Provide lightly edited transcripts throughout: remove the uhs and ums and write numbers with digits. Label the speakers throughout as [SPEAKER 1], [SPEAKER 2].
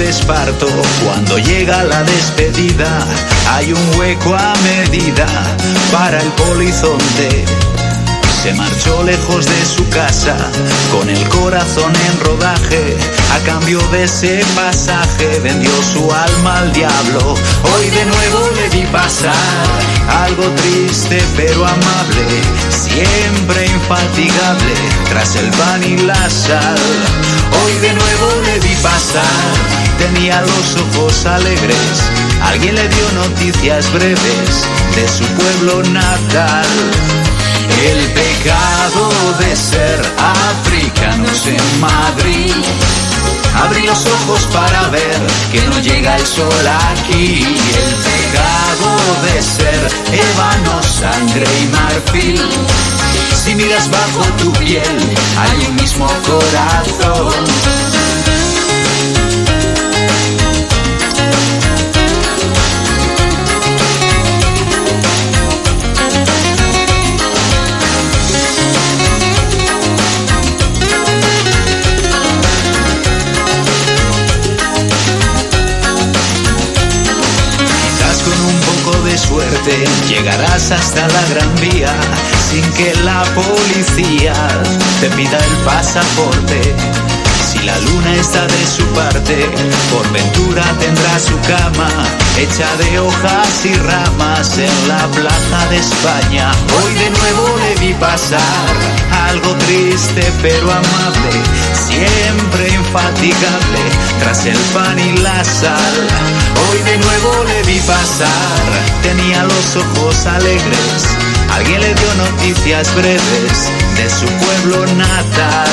[SPEAKER 1] esparto. Cuando llega la despedida, hay un hueco a medida para el polizonte. Se marchó lejos de su casa, con el corazón en rodaje. A cambio de ese pasaje, vendió su alma al diablo. Hoy de nuevo le vi pasar, algo triste pero amable, siempre infatigable, tras el pan y la sal. Hoy de nuevo le vi pasar, tenía los ojos alegres. Alguien le dio noticias breves de su pueblo natal. El pecado de ser africanos en Madrid. Abrí los ojos para ver que no llega el sol aquí. El pecado de ser ébano, sangre y marfil. Si miras bajo tu piel, hay un mismo corazón. Suerte, llegarás hasta la Gran Vía sin que la policía te pida el pasaporte. Si la luna está de su parte, por ventura tendrá su cama hecha de hojas y ramas en la plaza de España. Hoy de nuevo le vi pasar, algo triste pero amable, siempre infatigable, tras el pan y la sal. Hoy de nuevo le vi pasar, tenía los ojos alegres. Alguien le dio noticias breves de su pueblo natal.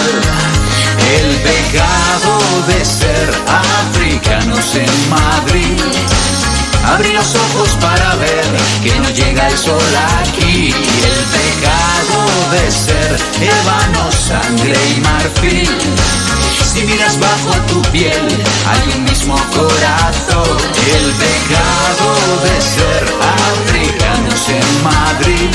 [SPEAKER 1] El pecado de ser africanos en Madrid. Abrí los ojos para ver que no llega el sol aquí. El pecado de ser ébano, sangre y marfil. Si miras bajo tu piel, hay un mismo corazón. El pecado de ser africanos en Madrid.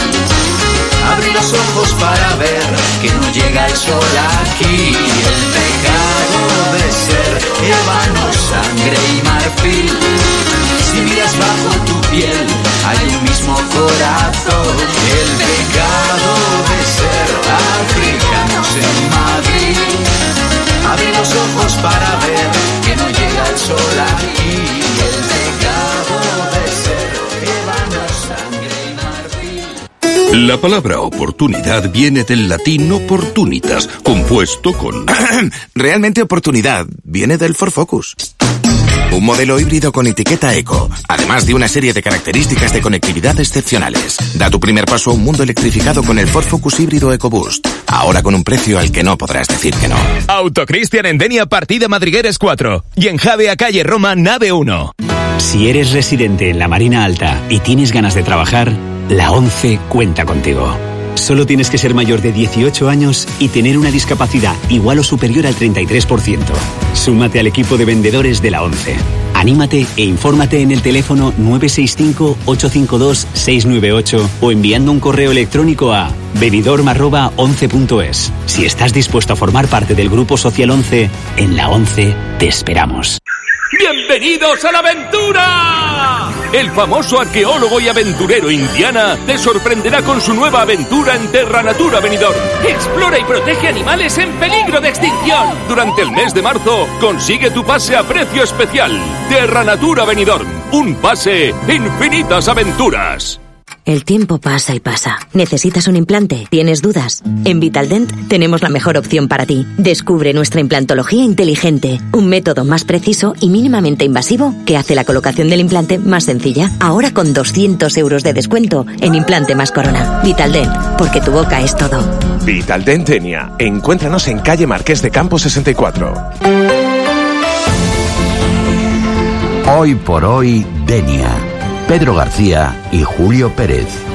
[SPEAKER 1] Abrí los ojos para ver que no llega el sol aquí. El pecado de ser ébano, sangre y marfil. Si miras bajo tu piel, hay un mismo corazón. El pecado de ser africanos en Madrid. Abrí los ojos para ver que no llega el sol aquí. El pecado de ser ébano, sangre y marfil.
[SPEAKER 2] La palabra oportunidad viene del latín opportunitas, compuesto con...
[SPEAKER 3] Realmente oportunidad viene del Ford Focus. Un modelo híbrido con etiqueta eco, además de una serie de características de conectividad excepcionales. Da tu primer paso a un mundo electrificado con el Ford Focus híbrido EcoBoost. Ahora con un precio al que no podrás decir que no.
[SPEAKER 4] Autocristian en Denia, partida Madrigueres 4. Y en Javea, calle Roma, nave 1.
[SPEAKER 5] Si eres residente en la Marina Alta y tienes ganas de trabajar, la ONCE cuenta contigo. Solo tienes que ser mayor de 18 años y tener una discapacidad igual o superior al 33%. Súmate al equipo de vendedores de la ONCE. Anímate e infórmate en el teléfono 965-852-698 o enviando un correo electrónico a benidorm@once.es. Si estás dispuesto a formar parte del Grupo Social 11, en la ONCE te esperamos.
[SPEAKER 4] ¡Bienvenidos a la aventura! El famoso arqueólogo y aventurero Indiana te sorprenderá con su nueva aventura en Terra Natura Benidorm. Explora y protege animales en peligro de extinción. Durante el mes de marzo, consigue tu pase a precio especial. Terra Natura Benidorm, un pase, infinitas aventuras.
[SPEAKER 6] El tiempo pasa y pasa. ¿Necesitas un implante? ¿Tienes dudas? En Vitaldent tenemos la mejor opción para ti. Descubre nuestra implantología inteligente, un método más preciso y mínimamente invasivo que hace la colocación del implante más sencilla. Ahora con 200 euros de descuento en implante más corona. Vitaldent, porque tu boca es todo.
[SPEAKER 7] Vitaldent Denia. Encuéntranos en calle Marqués de Campos 64.
[SPEAKER 8] Hoy por hoy, Denia. Pedro García y Julio Pérez.